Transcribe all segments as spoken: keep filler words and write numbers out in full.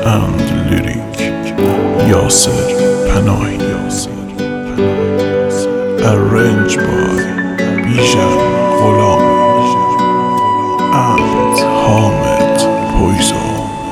and lyric Yasir Panahi. Arranged by Bijan Gholami and Hamid Poyzon.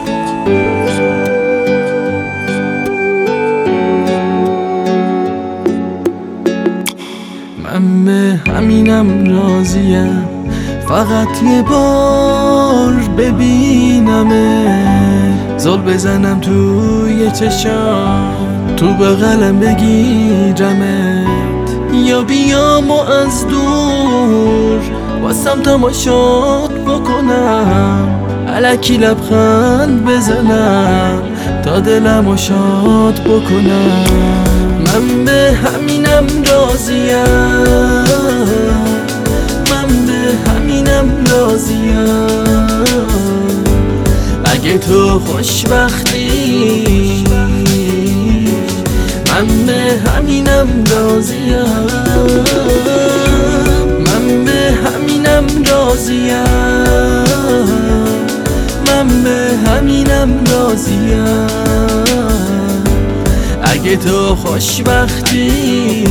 من به همینم راضیم، فقط یه بار ببینمه، زل بزنم توی چشام، تو بغلم بگیرمت، یا بیام و از دور واسم تماشات بکنم، الکی لبخند بزنم تا دلمو شاد بکنم. من به همینم راضیم، من به همینم راضیم، اگه تو خوشبختی من به همینم راضیم، من به همینم راضیم، من به همینم راضیم، اگه تو خوشبختی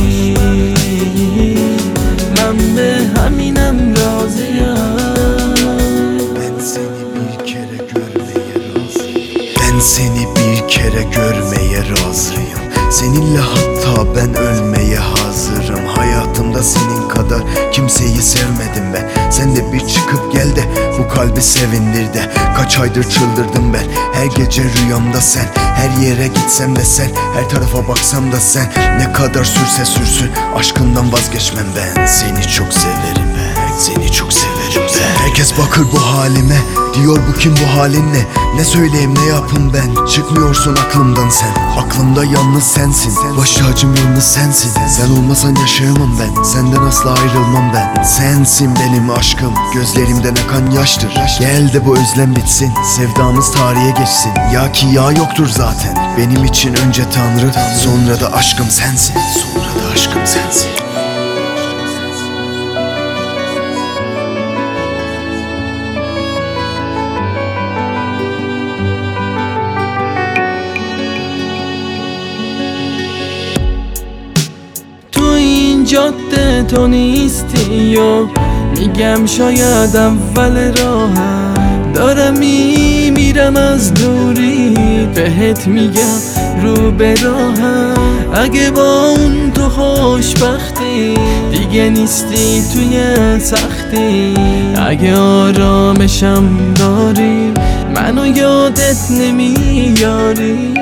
من به همینم راضیم. Ben seni bir kere görmeye razıyım. Ben seni bir kere görmeye razıyım. Seninle hatta ben ölmeye hazırım. Hayatımda senin kadar kimseyi sevmedim ben. Sen de bir çıkıp gel de bu kalbi sevindir de. Kaç aydır çıldırdım ben, her gece rüyamda sen. Her yere gitsem de sen, her tarafa baksam da sen. Ne kadar sürse sürsün aşkından vazgeçmem ben. Seni çok severim ben, seni çok severim ben. Herkes bakır bu halime, diyor bu kim, bu halin ne? Ne söyleyeyim ne yapayım ben, çıkmıyorsun aklımdan sen. Aklımda yalnız sensin, baş tacım yalnız sensin. Sen olmasan yaşayamam ben, senden asla ayrılmam ben. Sensin benim aşkım, gözlerimden akan yaştır. Gel de bu özlem bitsin, sevdamız tarihe geçsin. Ya ki ya yoktur zaten, benim için önce Tanrı, sonra da aşkım sensin. Sonra da aşkım sensin. جاده تو نیستی و میگم شاید اول راهم، دارم میمیرم از دوری، بهت میگم رو به راهم. اگه با اون تو خوشبختی دیگه نیستی توی سختی، اگه آرامشم داری منو یادت نمیاری.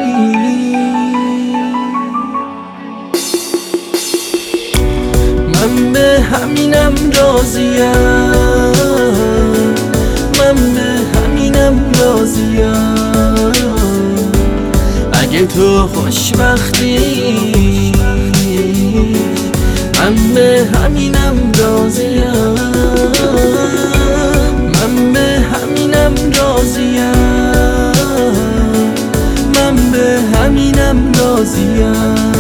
من به همینم راضیم، من به همینم راضیم، اگه تو خوشبختی من به همینم راضیم، من به همینم راضیم، من به همینم راضیم،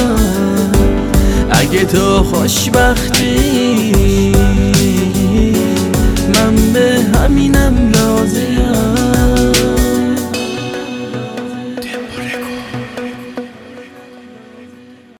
اگه تو خوشبختی من به همینم